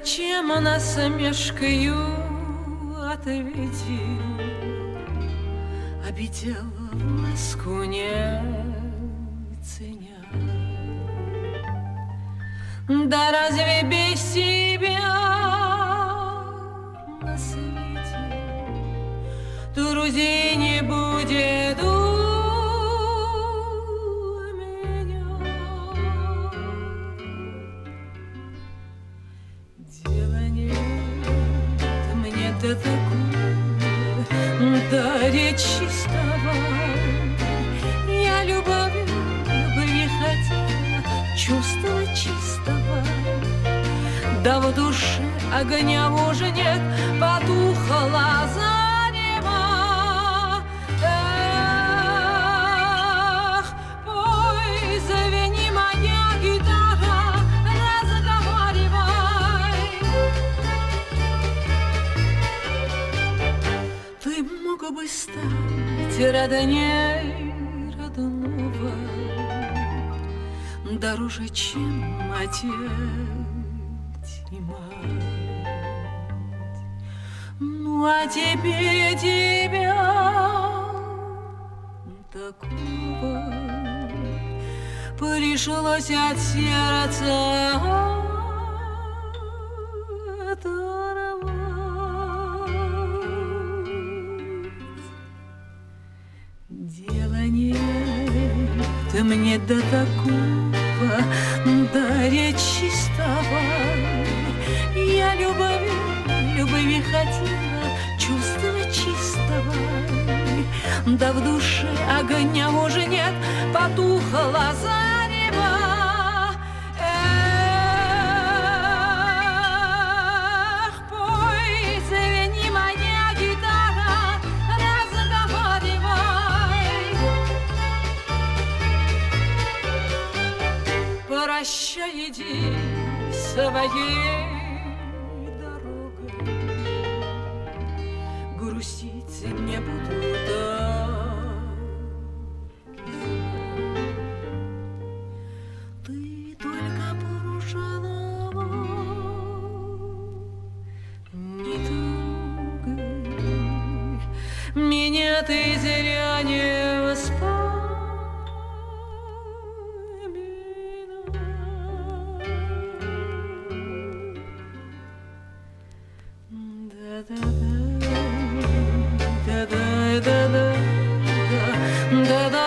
Зачем насмешкою ответил, обидел ласку не ценя? Да разве без тебя на свете друзей не будет у меня? Дело нет мне до такого, до речи чистого. Я любви хотела, чувства чистого. Да в душе огня уже нет, потухла зарева. Эх, пой, звени моя гитара, разговаривай. Ты мог бы стать родней родного, дороже, чем отец и мать. Ну, а теперь тебя такого пришлось от сердца оторвать. Дела нет мне до такого, до речи чистого. Я любви хотела, чувства чистого. Да в душе огня уже нет, потухла зарева. Эх, пой, звени моя гитара, разговаривай. Прощай, иди своей дорогой, грустить не буду так. Ты только порушила не трогай, меня ты зря не воспоминай. Da da